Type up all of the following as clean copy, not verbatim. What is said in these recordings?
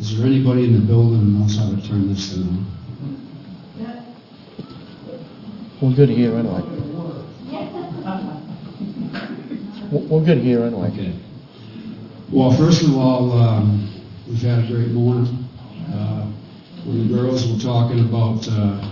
Is there anybody in the building who knows how to turn this thing on? We're good here anyway. We're good here anyway. Okay. Well, first of all, we've had a great morning. When the girls were talking about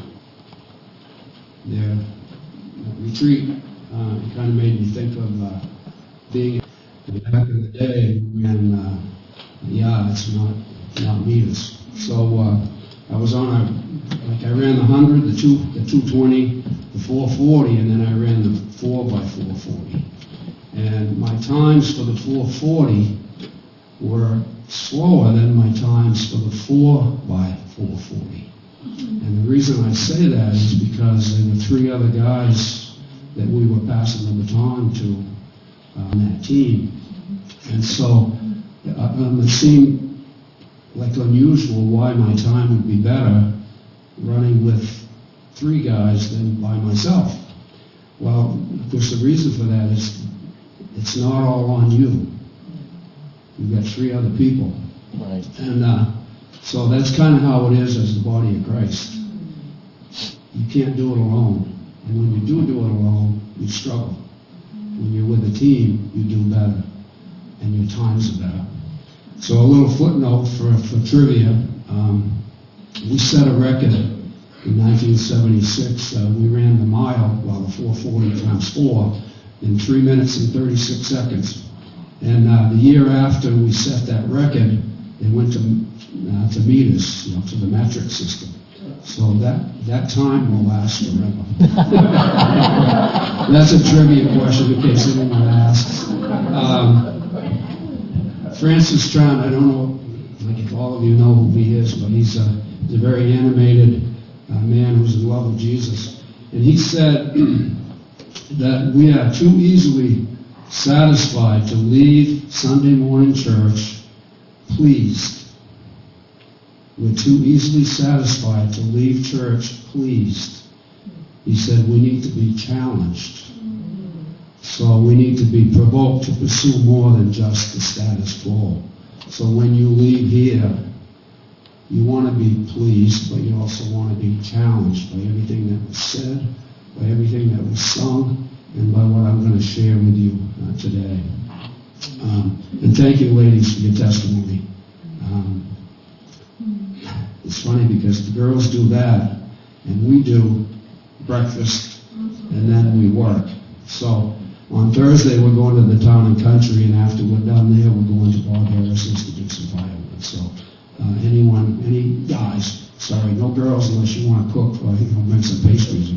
their retreat, it kind of made me think of being back in the day when, it's not meters. So I was on I ran the 100, the 220, the 440, and then I ran the 4x440. And my times for the 440 were slower than my times for the 4x440. And the reason I say that is because there were three other guys that we were passing the baton to on that team. And so it seemed like unusual why my time would be better running with three guys than by myself. Well, of course, the reason for that is it's not all on you. You've got three other people. Right. And so that's kind of how it is as the body of Christ. You can't do it alone. And when you do it alone, you struggle. When you're with a team, you do better. And your times are better. So a little footnote for trivia. We set a record in 1976. We ran the mile, the 440 times 4, in 3 minutes and 36 seconds. And the year after we set that record, they went to meters, to the metric system. So that time will last forever. That's a trivia question in case anyone asks. Francis Chan, I don't know if all of you know who he is, but he's a very animated man who's in love with Jesus. And he said that we are too easily satisfied to leave Sunday morning church pleased. We're too easily satisfied to leave church pleased. He said we need to be challenged. So we need to be provoked to pursue more than just the status quo. So when you leave here, you want to be pleased, but you also want to be challenged by everything that was said, by everything that was sung, and by what I'm going to share with you today. And thank you, ladies, for your testimony. It's funny because the girls do that, and we do breakfast, and then we work. So on Thursday, we're going to the Town and Country, and after we're done there, we're going to Bob Harrison's to do some firewood. So any guys, sorry, no girls unless you want to cook or make some pastries.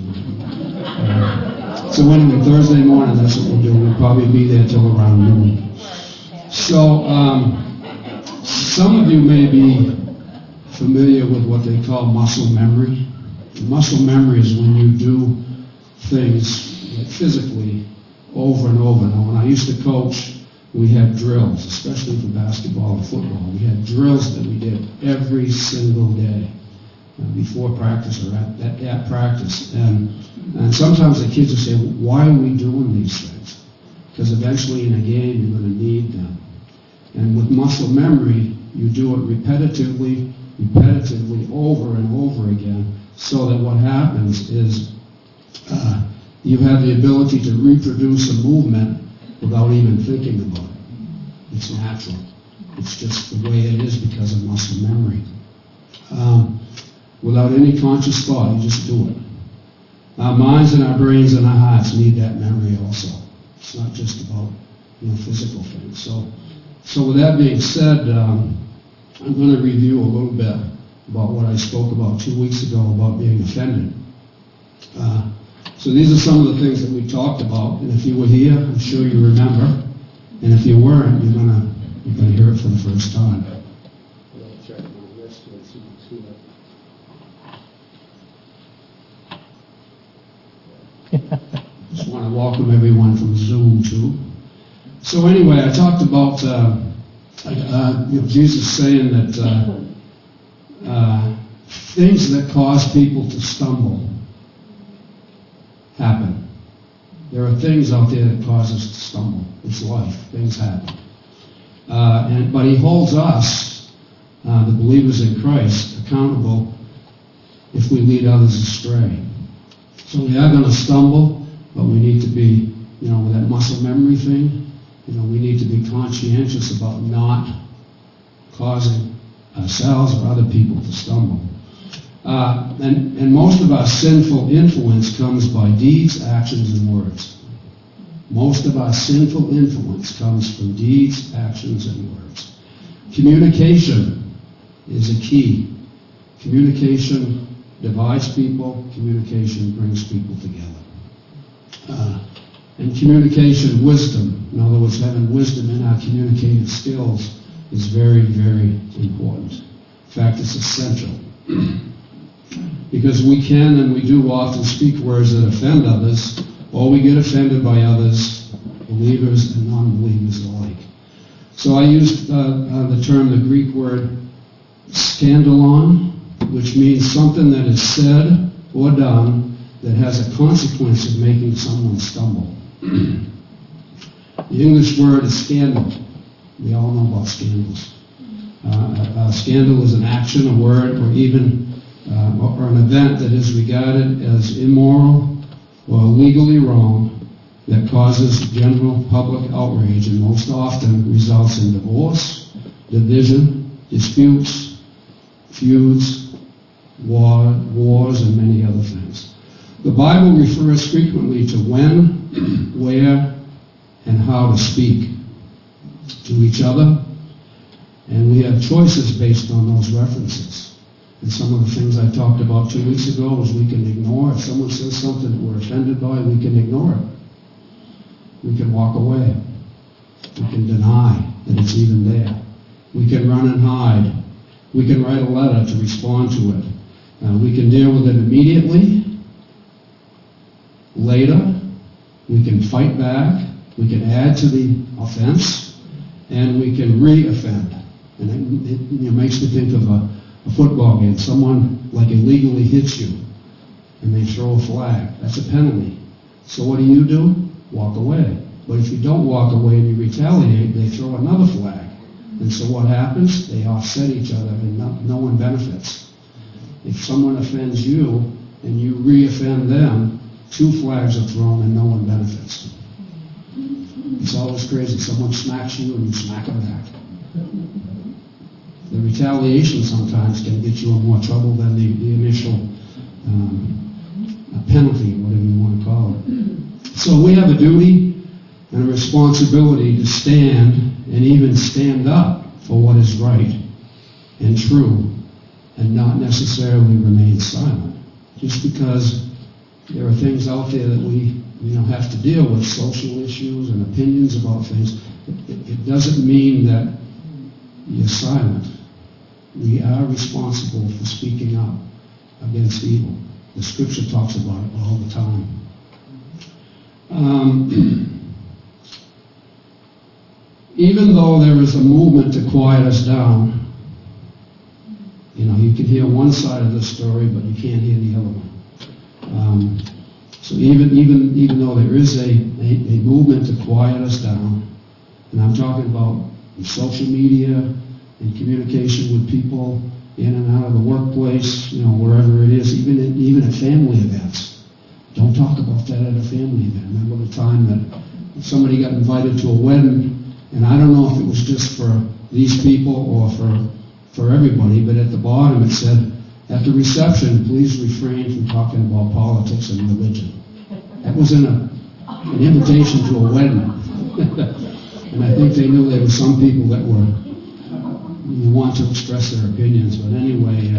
So anyway, Thursday morning, that's what we'll do. We'll probably be there till around noon. So some of you may be familiar with what they call muscle memory. Muscle memory is when you do things physically over and over. Now, when I used to coach, we had drills, especially for basketball and football. We had drills that we did every single day before practice or at practice. And sometimes the kids would say, why are we doing these things? Because eventually in a game you're going to need them. And with muscle memory, you do it repetitively over and over again, so that what happens is you have the ability to reproduce a movement without even thinking about it. It's natural. It's just the way it is because of muscle memory. Without any conscious thought, you just do it. Our minds and our brains and our hearts need that memory also. It's not just about physical things. So with that being said, I'm going to review a little bit about what I spoke about 2 weeks ago about being offended. So these are some of the things that we talked about, and if you were here, I'm sure you remember. And if you weren't, you're gonna hear it for the first time. Check my list and see it. Just want to welcome everyone from Zoom too. So anyway, I talked about Jesus saying that things that cause people to stumble happen. There are things out there that cause us to stumble. It's life. Things happen. But he holds us the believers in Christ accountable if we lead others astray. So we are going to stumble, but we need to be, with that muscle memory thing, we need to be conscientious about not causing ourselves or other people to stumble. And most of our sinful influence comes by deeds, actions, and words. Most of our sinful influence comes from deeds, actions, and words. Communication is a key. Communication divides people. Communication brings people together. And communication wisdom, in other words, having wisdom in our communicative skills is very, very important. In fact, it's essential. Because we can and we do often speak words that offend others, or we get offended by others, believers and non-believers alike. So I used the term, the Greek word scandalon, which means something that is said or done that has a consequence of making someone stumble. The English word is scandal. We all know about scandals. A scandal is an action, a word, or even or an event that is regarded as immoral or legally wrong that causes general public outrage and most often results in divorce, division, disputes, feuds, wars, and many other things. The Bible refers frequently to when, where, and how to speak to each other, and we have choices based on those references. And some of the things I talked about 2 weeks ago is we can ignore. If someone says something that we're offended by, we can ignore it. We can walk away. We can deny that it's even there. We can run and hide. We can write a letter to respond to it. We can deal with it immediately. Later, we can fight back. We can add to the offense, and we can re-offend. And it makes me think of a football game. Someone illegally hits you, and they throw a flag. That's a penalty. So what do? Walk away. But if you don't walk away and you retaliate, they throw another flag. And so what happens? They offset each other, and no one benefits. If someone offends you and you re-offend them, 2 flags are thrown and no one benefits. It's always crazy. Someone smacks you and you smack them back. The retaliation sometimes can get you in more trouble than the initial penalty, whatever you want to call it. So we have a duty and a responsibility to stand and even stand up for what is right and true and not necessarily remain silent. Just because there are things out there that we have to deal with, social issues and opinions about things, it doesn't mean that you're silent. We are responsible for speaking up against evil. The Scripture talks about it all the time. Even though there is a movement to quiet us down, you can hear one side of the story, but you can't hear the other one. So even though there is a movement to quiet us down, and I'm talking about social media and communication with people in and out of the workplace, wherever it is, even at family events. Don't talk about that at a family event. Remember the time that somebody got invited to a wedding, and I don't know if it was just for these people or for everybody, but at the bottom it said, at the reception, please refrain from talking about politics and religion. That was in an invitation to a wedding. And I think they knew there were some people that want to express their opinions. But anyway,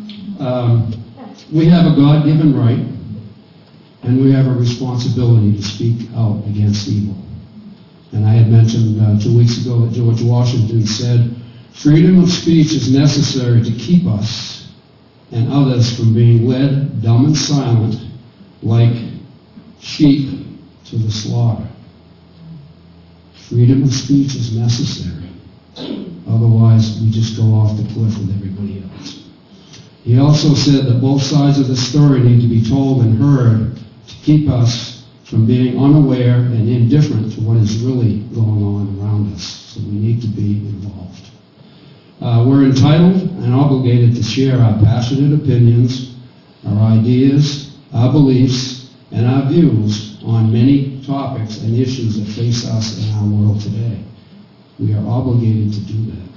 we have a God-given right, and we have a responsibility to speak out against evil. And I had mentioned 2 weeks ago that George Washington said, freedom of speech is necessary to keep us and others from being led dumb and silent like sheep to the slaughter. Freedom of speech is necessary. Otherwise, we just go off the cliff with everybody else. He also said that both sides of the story need to be told and heard to keep us from being unaware and indifferent to what is really going on around us. So we need to be involved. We're entitled and obligated to share our passionate opinions, our ideas, our beliefs, and our views on many topics and issues that face us in our world today. We are obligated to do that.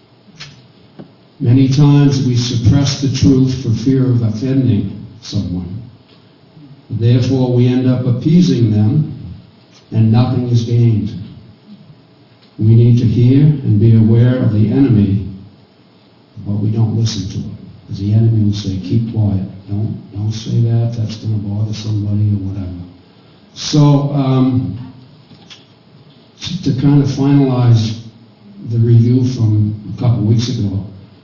Many times we suppress the truth for fear of offending someone. Therefore, we end up appeasing them, and nothing is gained. We need to hear and be aware of the enemy, but we don't listen to it. Because the enemy will say, keep quiet. Don't say that. That's going to bother somebody or whatever. So, to kind of finalize the review from a couple weeks ago,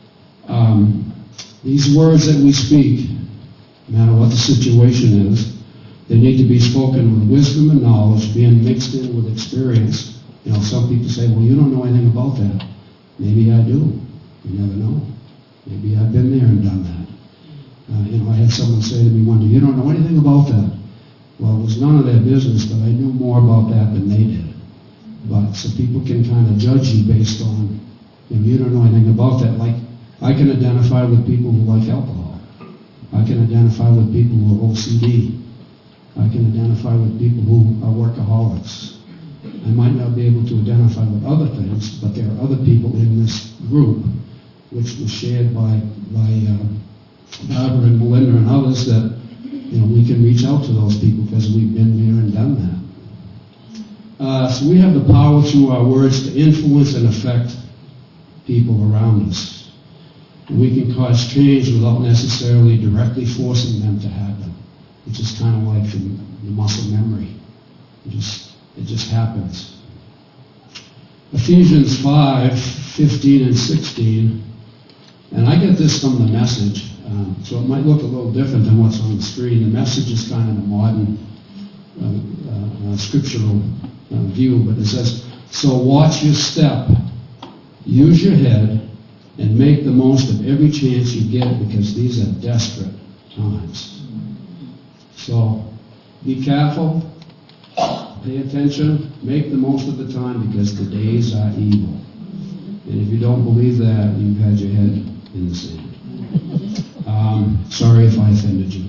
these words that we speak, no matter what the situation is, they need to be spoken with wisdom and knowledge, being mixed in with experience. You know, some people say, well, you don't know anything about that. Maybe I do. You never know. Maybe I've been there and done that. I had someone say to me one day, you don't know anything about that. Well, it was none of their business, but I knew more about that than they did. But so people can kind of judge you based on, you don't know anything about that. Like, I can identify with people who like alcohol. I can identify with people who are OCD. I can identify with people who are workaholics. I might not be able to identify with other things, but there are other people in this group, which was shared by Barbara and Melinda and others, that we can reach out to those people because we've been there and done that. So we have the power through our words to influence and affect people around us. And we can cause change without necessarily directly forcing them to happen. It's just kind of like the muscle memory. It just happens. Ephesians 5:15 and 16, and I get this from the Message, so it might look a little different than what's on the screen. The Message is kind of the modern scriptural view, but it says, so watch your step, use your head, and make the most of every chance you get, because these are desperate times. So be careful, pay attention, make the most of the time, because the days are evil. And if you don't believe that, you've had your head in the sand. Sorry if I offended you.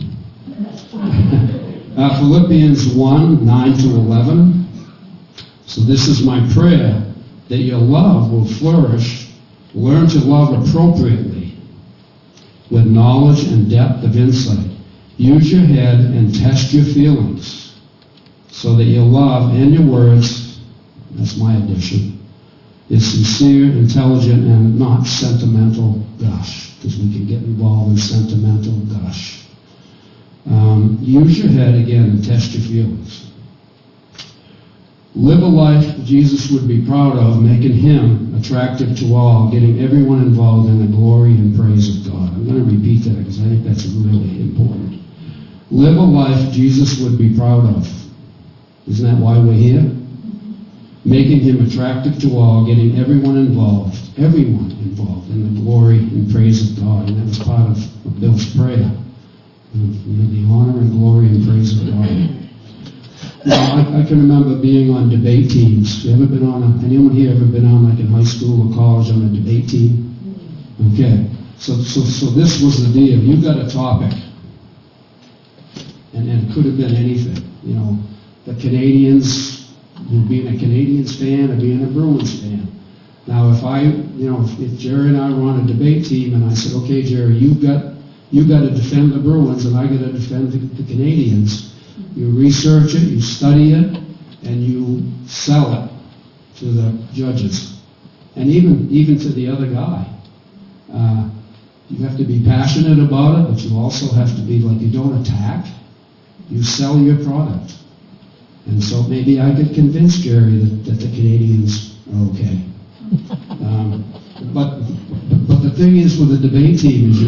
Philippians 1:9-11. So this is my prayer, that your love will flourish. Learn to love appropriately, with knowledge and depth of insight. Use your head and test your feelings, so that your love and your words, that's my addition, is sincere, intelligent, and not sentimental gush, because we can get involved in sentimental gush. Use your head again and test your feelings. Live a life Jesus would be proud of, making him attractive to all, getting everyone involved in the glory and praise of God. I'm going to repeat that because I think that's really important. Live a life Jesus would be proud of. Isn't that why we're here? Making him attractive to all, getting everyone involved in the glory and praise of God. And that was part of Bill's prayer. The honor and glory and praise of God. Now, I can remember being on debate teams. Anyone here ever been on, like in high school or college, on a debate team? Okay. So this was the deal. You got a topic, and it could have been anything. The Canadians, being a Canadians fan or being a Bruins fan. Now, if Jerry and I were on a debate team, and I said, okay, Jerry, you got to defend the Bruins, and I got to defend the Canadians. You research it, you study it, and you sell it to the judges, and even to the other guy. You have to be passionate about it, but you also have to be like, you don't attack. You sell your product. And so maybe I could convince Jerry that the Canadians are okay. But the thing is with the debate team is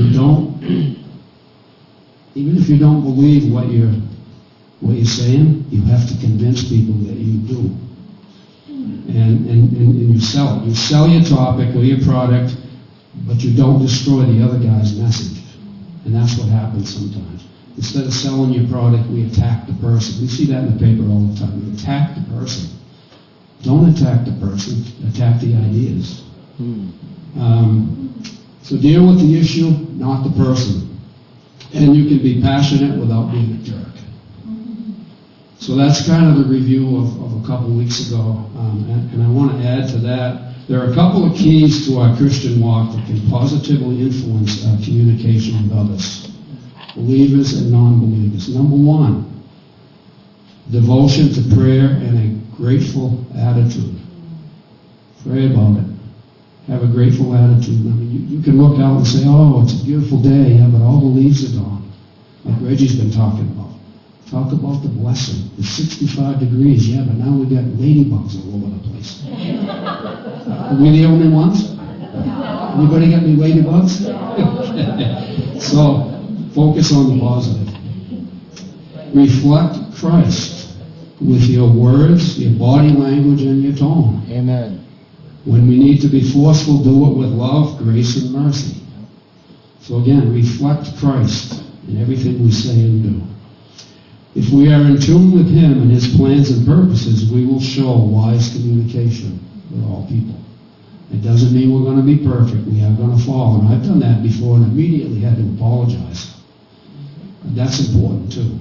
even if you don't believe what you're saying, you have to convince people that you do. And you sell it. You sell your topic or your product, but you don't destroy the other guy's message. And that's what happens sometimes. Instead of selling your product, we attack the person. We see that in the paper all the time. We attack the person. Don't attack the person. Attack the ideas. So deal with the issue, not the person. And you can be passionate without being a jerk. So that's kind of the review of a couple weeks ago. And I want to add to that, there are a couple of keys to our Christian walk that can positively influence our communication with others, believers and non-believers. Number one, devotion to prayer and a grateful attitude. Pray about it. Have a grateful attitude. I mean, you can look out and say, oh, it's a beautiful day, yeah, but all the leaves are gone, like Reggie's been talking about. Talk about the blessing. It's 65 degrees, yeah, but now we've got ladybugs all over the place. Are we the only ones? Anybody got any ladybugs? So, focus on the positive. Reflect Christ with your words, your body language, and your tone. Amen. When we need to be forceful, do it with love, grace, and mercy. So again, reflect Christ in everything we say and do. If we are in tune with Him and His plans and purposes, we will show wise communication with all people. It doesn't mean we're going to be perfect. We are going to fall. And I've done that before and immediately had to apologize. That's important too.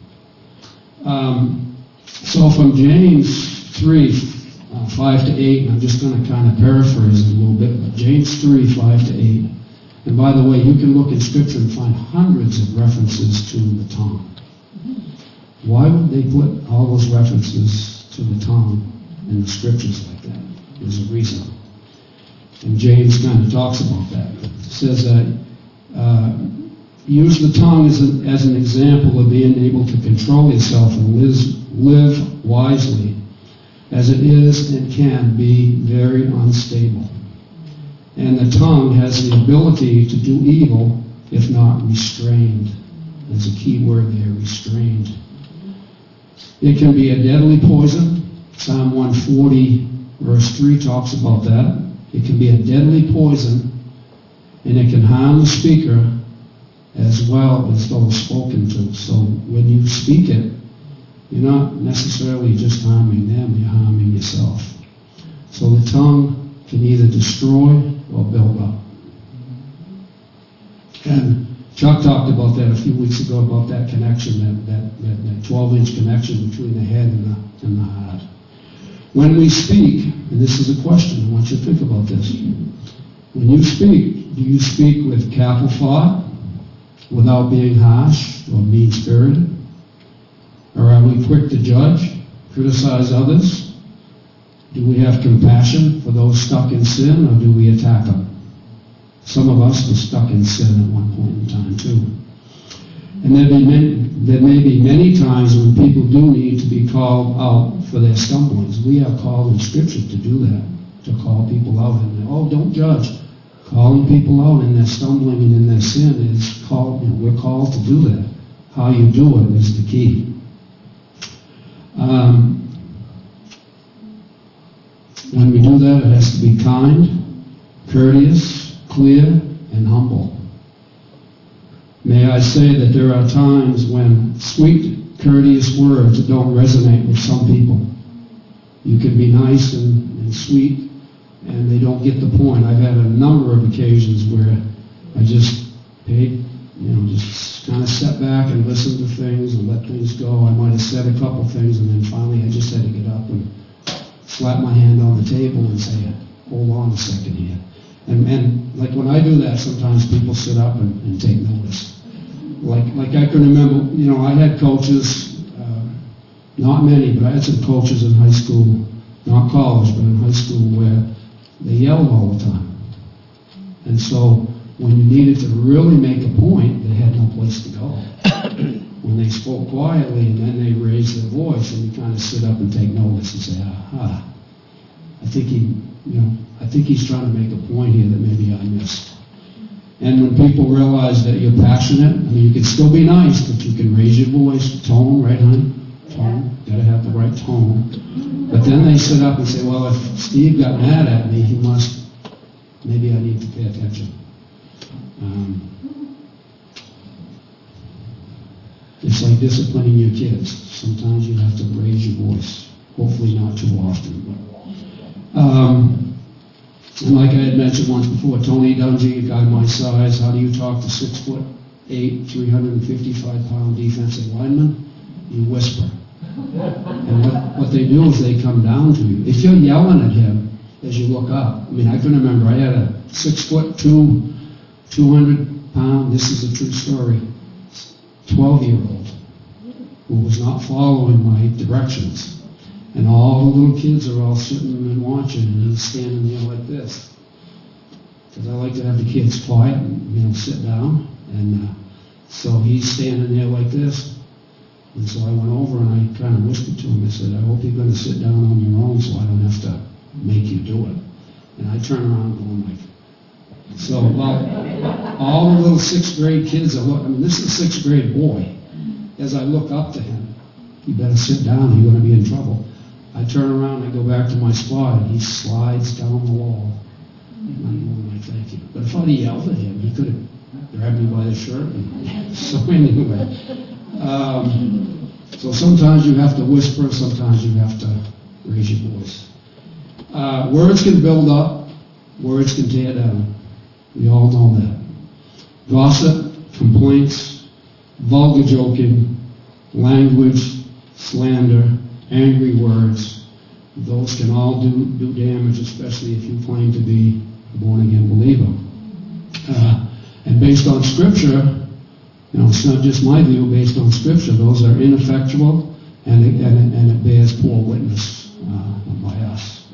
So from James 3, 5 to 8, and I'm just going to kind of paraphrase it a little bit, but James 3, 5 to 8. And by the way, you can look in Scripture and find hundreds of references to the tongue. Why would they put all those references to the tongue in the Scriptures like that? There's a reason. And James kind of talks about that. It says that use the tongue as an example of being able to control yourself and live wisely, as it is and can be very unstable. And the tongue has the ability to do evil if not restrained. There's a key word there, restrained. It can be a deadly poison. Psalm 140 verse 3 talks about that. It can be a deadly poison, and it can harm the speaker as well as those spoken to. So when you speak it, you're not necessarily just harming them, you're harming yourself. So the tongue can either destroy or build up. And Chuck talked about that a few weeks ago, about that connection, that 12-inch connection between the head and the heart. When we speak, and this is a question, I want you to think about this. When you speak, do you speak with careful thought, without being harsh or mean-spirited? Or are we quick to judge, criticize others? Do we have compassion for those stuck in sin, or do we attack them? Some of us were stuck in sin at one point in time, too. And there may be many times when people do need to be called out for their stumblings. We are called in Scripture to do that, to call people out. And don't judge. Calling people out in their stumbling and in their sin is called, we're called to do that. How you do it is the key. When we do that, it has to be kind, courteous, clear, and humble. May I say that there are times when sweet, courteous words don't resonate with some people. You can be nice and sweet, and they don't get the point. I've had a number of occasions where I just paid, just kind of sat back and listened to things and let things go. I might have said a couple things, and then finally I just had to get up and slap my hand on the table and say, hold on a second here. And like when I do that, sometimes people sit up and take notice. Like I can remember, I had coaches, not many, but I had some coaches in high school, not college, but in high school, where they yelled all the time. And so when you needed to really make a point, they had no place to go. When they spoke quietly and then they raised their voice, and you kind of sit up and take notice and say, I think he's trying to make a point here that maybe I missed. And when people realize that you're passionate, you can still be nice, but you can raise your voice, tone, right, honey? Tone. Got to have the right tone. But then they sit up and say, well, if Steve got mad at me, maybe I need to pay attention. It's like disciplining your kids. Sometimes you have to raise your voice. Hopefully not too often. And like I had mentioned once before, Tony Dungy, a guy my size, how do you talk to 6'8", 355-pound defensive lineman? You whisper. And what they do is they come down to you. If you're yelling at him as you look up, I mean, I can remember I had a 6'2", 200-pound, this is a true story, 12-year-old who was not following my directions. And all the little kids are all sitting and watching, and he's standing there like this. Because I like to have the kids quiet and, sit down. And so he's standing there like this. And so I went over and I kind of whispered to him. I said, I hope you're going to sit down on your own so I don't have to make you do it. And I turn around going like, so all the little 6th grade kids are looking. I mean, this is a 6th grade boy. As I look up to him, you better sit down, you're going to be in trouble. I turn around, I go back to my spot, and he slides down the wall. And I'm like, thank you. But if I'd yelled at him, he could have grabbed me by the shirt. And so anyway, so sometimes you have to whisper, sometimes you have to raise your voice. Words can build up, words can tear down. We all know that. Gossip, complaints, vulgar joking, language, slander, angry words, those can all do damage, especially if you claim to be a born-again believer. And based on Scripture, it's not just my view, based on Scripture, those are ineffectual and it bears poor witness by us.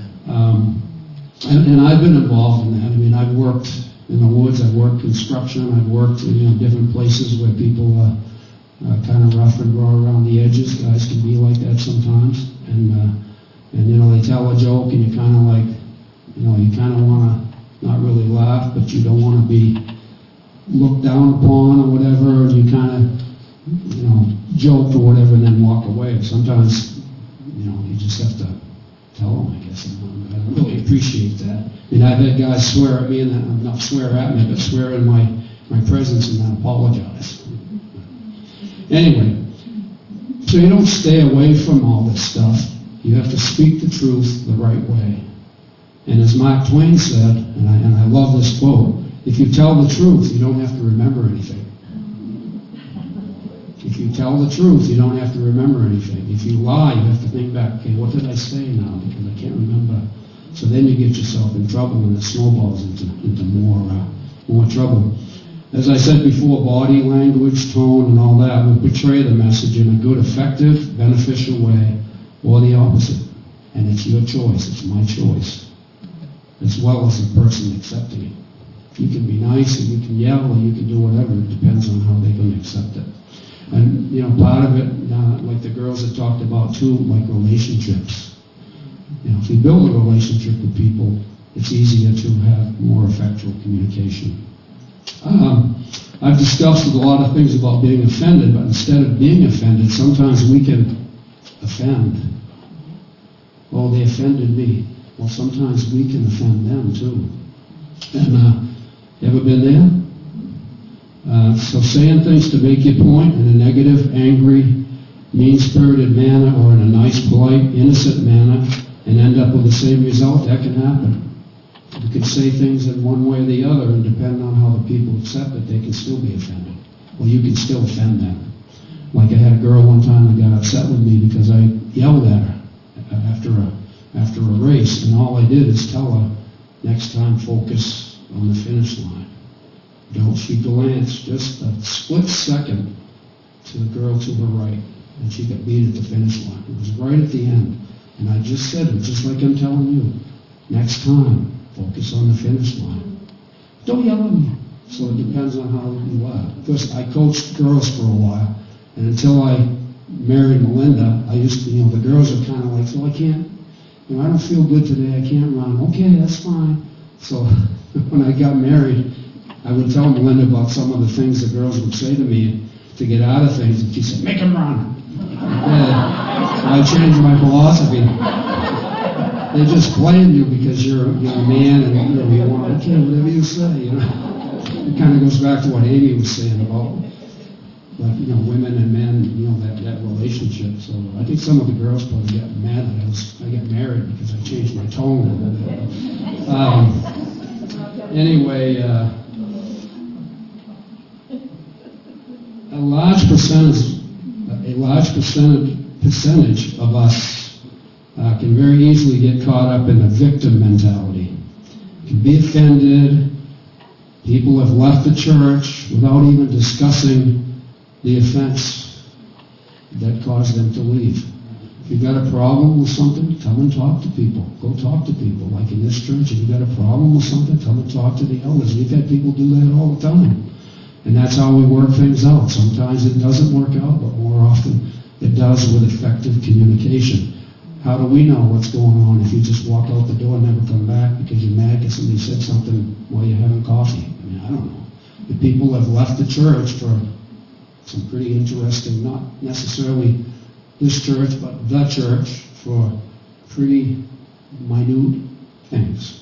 And I've been involved in that. I mean, I've worked in the woods, I've worked construction, I've worked in different places where people are kind of rough and raw around the edges. Guys can be like that sometimes. And they tell a joke and you kind of like, you kind of want to not really laugh, but you don't want to be looked down upon or whatever, and you kind of, joke or whatever and then walk away. Sometimes, you just have to tell them, I guess. I really appreciate that. I mean, I've had guys swear at me, and not swear at me, but swear in my presence and then apologize. Anyway, so you don't stay away from all this stuff. You have to speak the truth the right way. And as Mark Twain said, and I love this quote, if you tell the truth, you don't have to remember anything. If you tell the truth, you don't have to remember anything. If you lie, you have to think back, okay, what did I say now? Because I can't remember. So then you get yourself in trouble and it snowballs into more trouble. As I said before, body language, tone, and all that will portray the message in a good, effective, beneficial way, or the opposite. And it's your choice, it's my choice, as well as the person accepting it. You can be nice, and you can yell, or you can do whatever. It depends on how they're going to accept it. And, part of it, like the girls have talked about too, like relationships. If you build a relationship with people, it's easier to have more effectual communication. I've discussed a lot of things about being offended, but instead of being offended, sometimes we can offend. Oh, they offended me. Well, sometimes we can offend them too. And you ever been there? So saying things to make your point in a negative, angry, mean-spirited manner or in a nice, polite, innocent manner and end up with the same result, that can happen. You can say things in one way or the other, and depending on how the people accept it, they can still be offended. Or you can still offend them. Like I had a girl one time that got upset with me because I yelled at her after a race, and all I did is tell her, next time focus on the finish line. Don't she glanced just a split second to the girl to her right, and she got beat at the finish line. It was right at the end. And I just said it, just like I'm telling you. Next time, focus on the finish line. Don't yell at me. So it depends on how you are. First, I coached girls for a while, and until I married Melinda, I used to, the girls are kind of like, so I can't, I don't feel good today, I can't run. Okay, that's fine. So when I got married, I would tell Melinda about some of the things the girls would say to me to get out of things, and she said, make them run. So I changed my philosophy. They just blame you because you're a man and you want, okay, whatever you say, It kind of goes back to what Amy was saying about, women and men, that relationship. So I think some of the girls probably got mad that I got married because I changed my tone a little bit. Anyway, a large percentage of us can very easily get caught up in the victim mentality. Can be offended. People have left the church without even discussing the offense that caused them to leave. If you've got a problem with something, come and talk to people. Go talk to people. Like in this church, if you've got a problem with something, come and talk to the elders. We've had people do that all the time. And that's how we work things out. Sometimes it doesn't work out, but more often it does with effective communication. How do we know what's going on if you just walk out the door and never come back because you're mad because somebody said something while you're having coffee? I mean, I don't know. The people have left the church for some pretty interesting, not necessarily this church, but the church, for pretty minute things.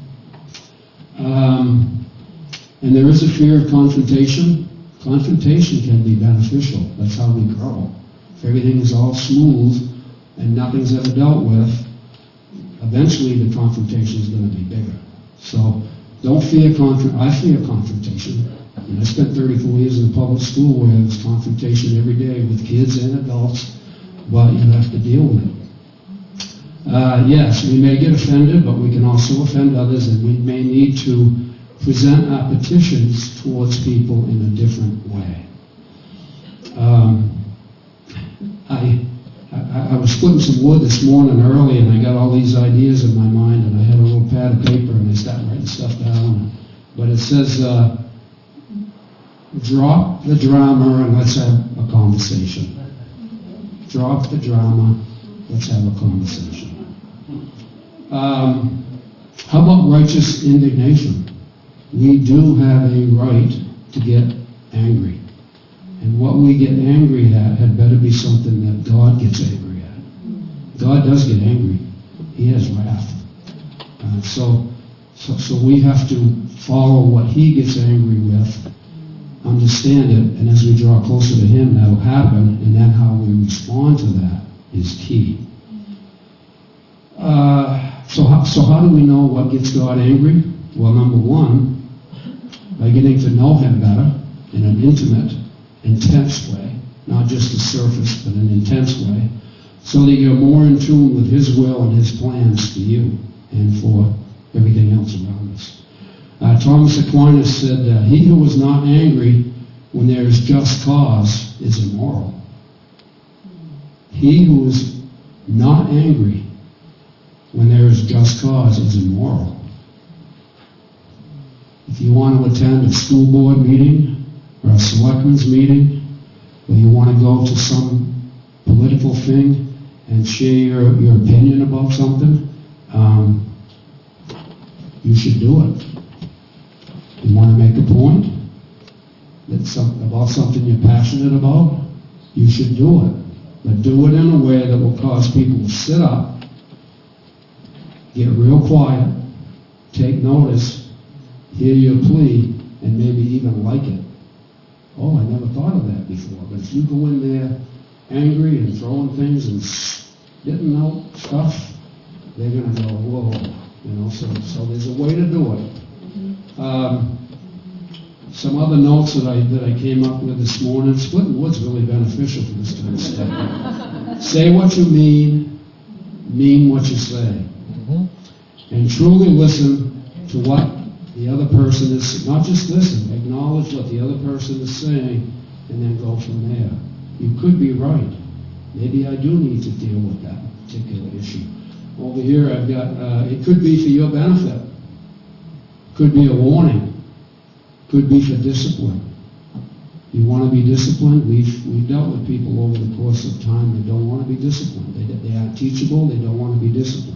And there is a fear of confrontation. Confrontation can be beneficial. That's how we grow. If everything is all smooth and nothing's ever dealt with, eventually the confrontation is going to be bigger. So don't fear I fear confrontation. And I spent 34 years in a public school where there was confrontation every day with kids and adults, but you have to deal with it. Yes, we may get offended, but we can also offend others, and we may need to present our petitions towards people in a different way. I was splitting some wood this morning early, and I got all these ideas in my mind, and I had a little pad of paper, and I started writing stuff down. But it says, drop the drama and let's have a conversation. Drop the drama, let's have a conversation. How about righteous indignation? We do have a right to get angry. And what we get angry at had better be something that God gets angry at. God does get angry. He has wrath. So we have to follow what He gets angry with, understand it, and as we draw closer to Him, that will happen, and then how we respond to that is key. So how do we know what gets God angry? Well, number one, by getting to know Him better in an intimate, intense way, not just a surface, but an intense way, so that you're more in tune with His will and His plans for you and for everything else around us. Thomas Aquinas said, he who is not angry when there is just cause is immoral. He who is not angry when there is just cause is immoral. If you want to attend a school board meeting or a selectmen's meeting, or you want to go to some political thing and share your opinion about something, you should do it. You want to make a point about something you're passionate about, you should do it. But do it in a way that will cause people to sit up, get real quiet, take notice, hear your plea, and maybe even like it. Oh, I never thought of that before. But if you go in there angry and throwing things and spitting out stuff, they're going to go, whoa. So there's a way to do it. Some other notes that I came up with this morning. Splitting wood's really beneficial for this kind of stuff. Say what you mean what you say. And truly listen to what the other person is, not just listen, acknowledge what the other person is saying, and then go from there. You could be right. Maybe I do need to deal with that particular issue. Over here I've got, it could be for your benefit. Could be a warning. Could be for discipline. You want to be disciplined? We've dealt with people over the course of time that don't want to be disciplined. They aren't teachable. They don't want to be disciplined.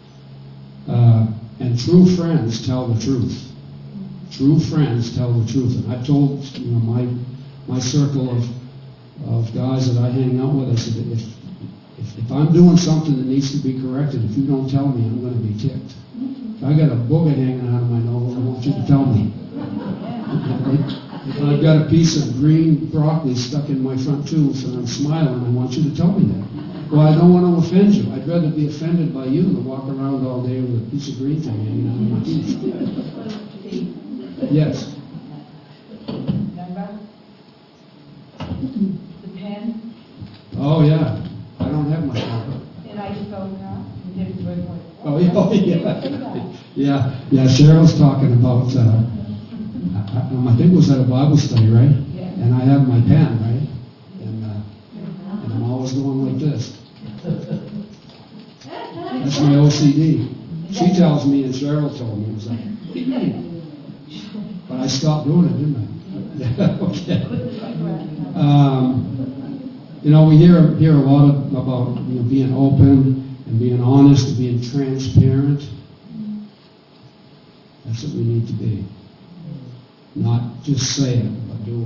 And true friends tell the truth. True friends tell the truth. And I've told my circle of guys that I hang out with, I said, if I'm doing something that needs to be corrected, if you don't tell me, I'm going to be ticked. If I got a booger hanging out of my nose, I want you to tell me. If I've got a piece of green broccoli stuck in my front tooth and I'm smiling, I want you to tell me that. Well, I don't want to offend you. I'd rather be offended by you than walk around all day with a piece of green thing hanging out of my teeth. Yes. Remember? The pen, Oh, yeah. I don't have my pen. and I just told her, and did it very well. Oh, yeah. Yeah, Cheryl's talking about, I think it was at a Bible study, right? Yeah. And I have my pen, right? And I'm always going like this. That's my OCD. She tells me, and Cheryl told me, it was like, but I stopped doing it, didn't I? Okay. We hear a lot about being open and being honest and being transparent. That's what we need to be. Not just say it, but do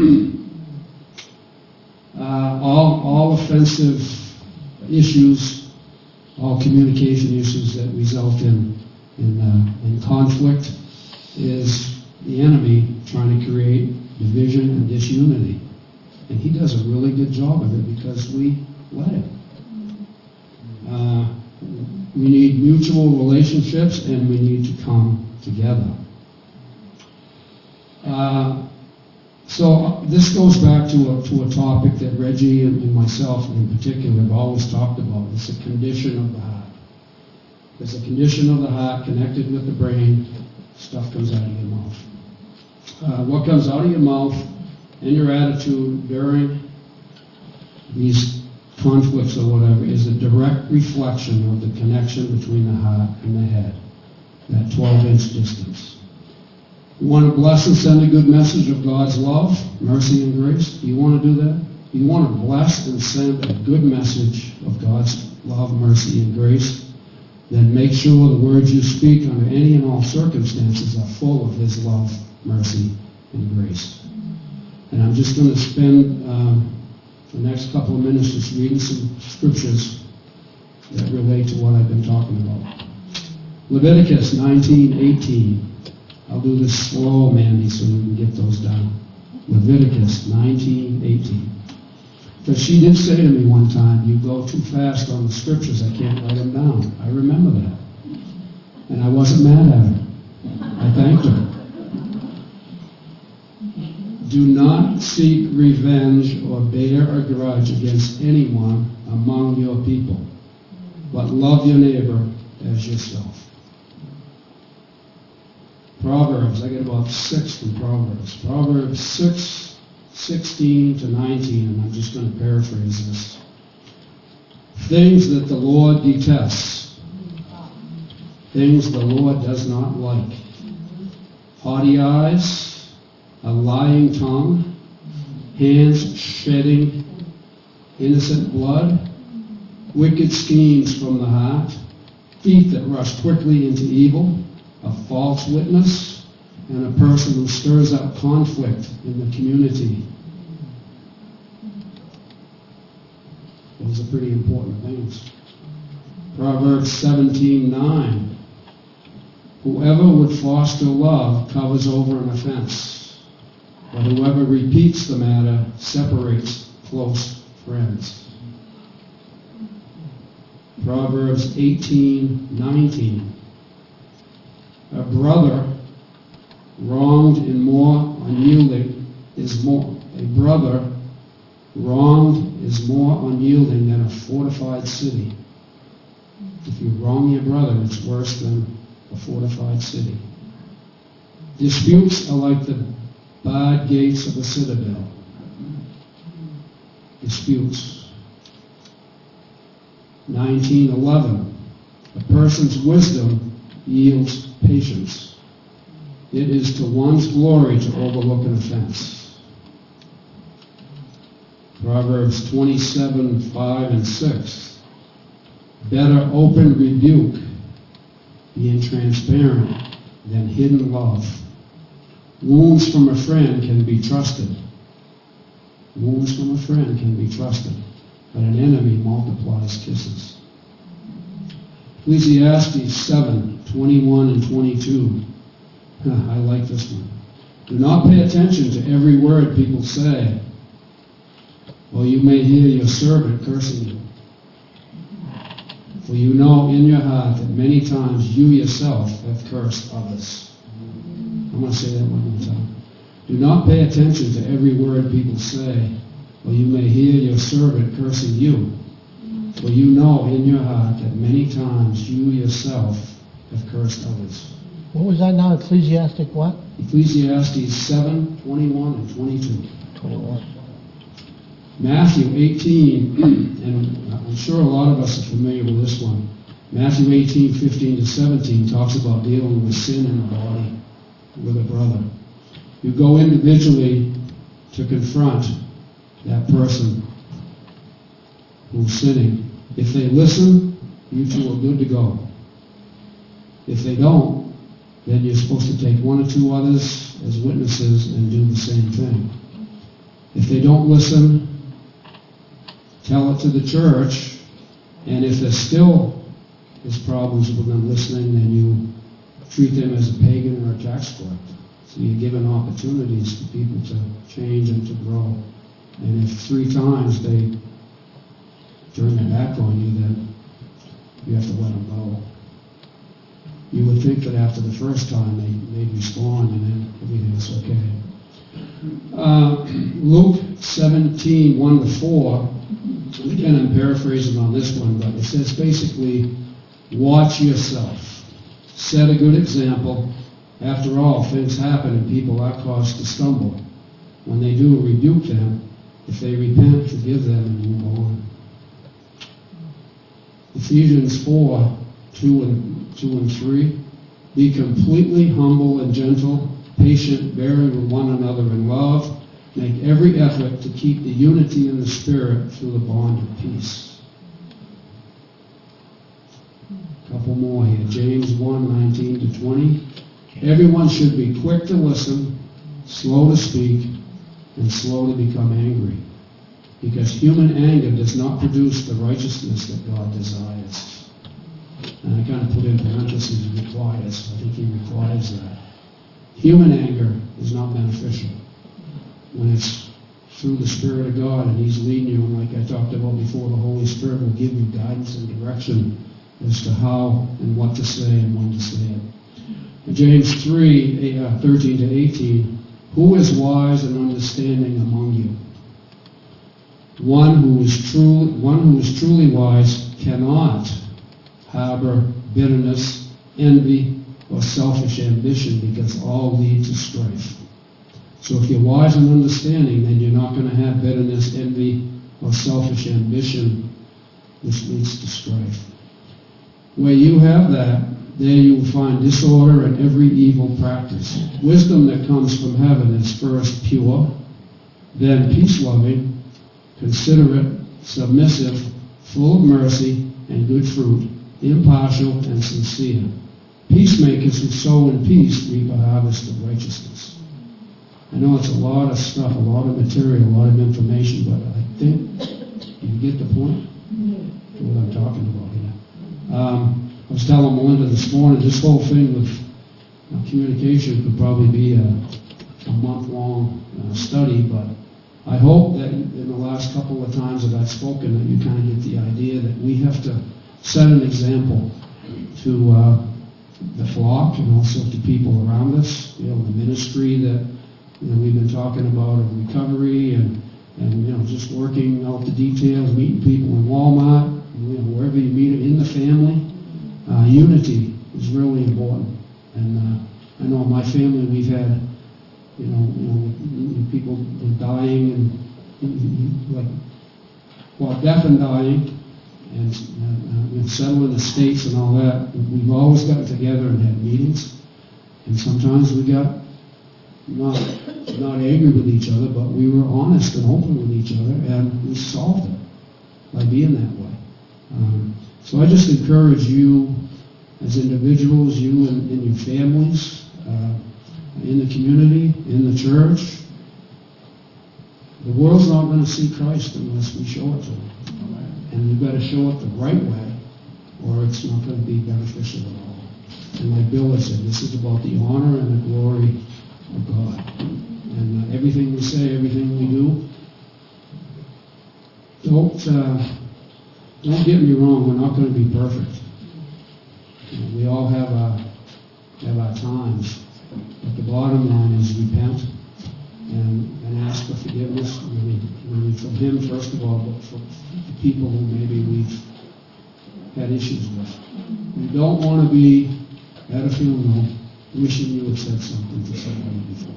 it. All offensive issues, all communication issues that result in conflict is the enemy trying to create division and disunity. And he does a really good job of it because we let him. We need mutual relationships and we need to come together. So this goes back to a topic that Reggie and myself in particular have always talked about. It's the condition of the heart. There's a condition of the heart connected with the brain. Stuff comes out of your mouth. What comes out of your mouth and your attitude during these conflicts or whatever is a direct reflection of the connection between the heart and the head, that 12-inch distance. You want to bless and send a good message of God's love, mercy, and grace? Do you want to do that? You want to bless and send a good message of God's love, mercy, and grace? Then make sure the words you speak under any and all circumstances are full of His love, mercy, and grace. And I'm just going to spend the next couple of minutes just reading some scriptures that relate to what I've been talking about. Leviticus 19:18. I'll do this slow, Mandy, so we can get those down. Leviticus 19:18. Because she did say to me one time, you go too fast on the scriptures, I can't write them down. I remember that. And I wasn't mad at her. I thanked her. Do not seek revenge or bear a grudge against anyone among your people, but love your neighbor as yourself. Proverbs, I get about 6 from Proverbs. Proverbs 6:16 to 19, and I'm just going to paraphrase this. Things that the Lord detests, things the Lord does not like. Haughty eyes, a lying tongue, hands shedding innocent blood, wicked schemes from the heart, feet that rush quickly into evil, a false witness, and a person who stirs up conflict in the community. Those are pretty important things. Proverbs 17:9. Whoever would foster love covers over an offense, but whoever repeats the matter separates close friends. Proverbs 18:19. A brother wronged and more unyielding is more. A brother wronged is more unyielding than a fortified city. If you wrong your brother, it's worse than a fortified city. Disputes are like the barred gates of a citadel. Disputes. 19:11. A person's wisdom yields patience. It is to one's glory to overlook an offense. Proverbs 27:5 and 6. Better open rebuke, being transparent, than hidden love. Wounds from a friend can be trusted. Wounds from a friend can be trusted, but an enemy multiplies kisses. Ecclesiastes 7:21 and 22. I like this one. Do not pay attention to every word people say, or you may hear your servant cursing you. For you know in your heart that many times you yourself have cursed others. I'm going to say that one more time. Do not pay attention to every word people say, or you may hear your servant cursing you. For you know in your heart that many times you yourself have cursed others. What was that now? Ecclesiastic what? Ecclesiastes 7, 21 and 22. 21. Matthew 18, and I'm sure a lot of us are familiar with this one. Matthew 18, 15 to 17 talks about dealing with sin in the body with a brother. You go individually to confront that person who's sinning. If they listen, you two are good to go. If they don't, then you're supposed to take one or two others as witnesses and do the same thing. If they don't listen, tell it to the church, and if there still is problems with them listening, then you treat them as a pagan or a tax collector. So you're giving opportunities for people to change and to grow. And if 3 times they turn their back on you, then you have to let them go. You would think that after the first time they'd respond and then everything's okay. Luke 17, 1 to 4, again I'm paraphrasing on this one, but it says basically, watch yourself. Set a good example. After all, things happen and people are caused to stumble. When they do, rebuke them. If they repent, forgive them and move on. Ephesians 4, 2 and 3. Be completely humble and gentle, patient, bearing with one another in love. Make every effort to keep the unity in the Spirit through the bond of peace. A couple more here. James 1, 19 to 20. Everyone should be quick to listen, slow to speak, and slow to become angry. Because human anger does not produce the righteousness that God desires. And I kind of put in parentheses requires. I think he requires that. Human anger is not beneficial. When it's through the Spirit of God and he's leading you, and like I talked about before, the Holy Spirit will give you guidance and direction as to how and what to say and when to say it. James 3, 13 to 18, who is wise and understanding among you? One who is truly wise cannot harbor bitterness, envy, or selfish ambition, because all lead to strife. So if you're wise and understanding, then you're not going to have bitterness, envy, or selfish ambition, which leads to strife. Where you have that, there you will find disorder and every evil practice. Wisdom that comes from heaven is first pure, then peace-loving, considerate, submissive, full of mercy and good fruit, impartial and sincere. Peacemakers who sow in peace reap a harvest of righteousness. I know it's a lot of stuff, a lot of material, a lot of information, but I think you get the point of what I'm talking about here. I was telling Melinda this morning, this whole thing with communication could probably be a month-long study, but I hope that in the last couple of times that I've spoken that you kind of get the idea that we have to set an example to the flock and also to people around us, the ministry that we've been talking about of recovery and just working out the details, meeting people in Walmart, wherever you meet in the family. Unity is really important, and I know in my family we've had, people dying and death and dying, and settling the states and all that. We've always gotten together and had meetings, and sometimes we got not angry with each other, but we were honest and open with each other, and we solved it by being that way. So I just encourage you as individuals, you and your families, in the community, in the church. The world's not going to see Christ unless we show it to them. And we've got to show it the right way, or it's not going to be beneficial at all. And like Bill has said, this is about the honor and the glory of God. And everything we say, everything we do, don't don't get me wrong, we're not going to be perfect. You know, we all have our times. But the bottom line is repent and ask for forgiveness, really from Him first of all, but for the people who maybe we've had issues with. We don't want to be at a funeral wishing you had said something to somebody before.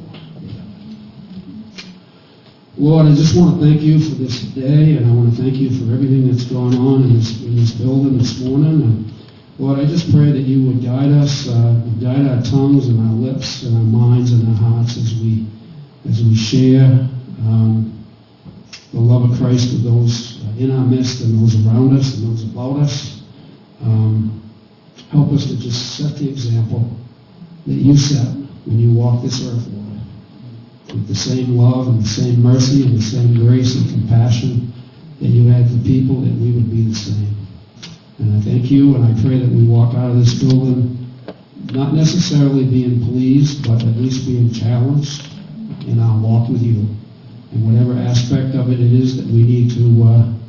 Lord, I just want to thank you for this day, and I want to thank you for everything that's gone on in this building this morning. And Lord, I just pray that you would guide us, guide our tongues and our lips and our minds and our hearts as we share the love of Christ with those in our midst and those around us and those about us. Help us to just set the example that you set when you walk this earth, Lord, with the same love and the same mercy and the same grace and compassion that you had for people, that we would be the same. And I thank you, and I pray that we walk out of this building not necessarily being pleased, but at least being challenged in our walk with you. And whatever aspect of it is that we need to